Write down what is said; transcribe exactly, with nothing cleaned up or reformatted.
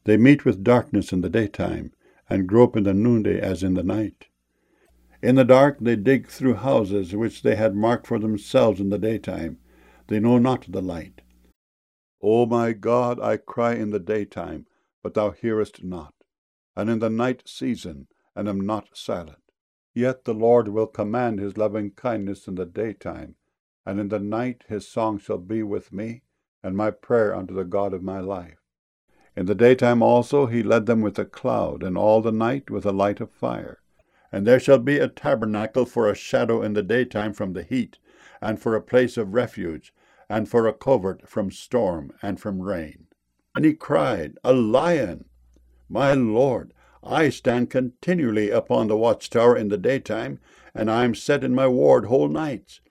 They meet with darkness in the daytime, and grope in the noonday as in the night. In the dark they dig through houses which they had marked for themselves in the daytime. They know not the light. O my God, I cry in the daytime, but thou hearest not, and in the night season, and am not silent. Yet the Lord will command his loving kindness in the daytime, and in the night his song shall be with me, and my prayer unto the God of my life. In the daytime also he led them with a cloud, and all the night with a light of fire. And there shall be a tabernacle for a shadow in the daytime from the heat, and for a place of refuge, and for a covert from storm and from rain. And he cried, A lion! My Lord, I stand continually upon the watchtower in the daytime, and I am set in my ward whole nights.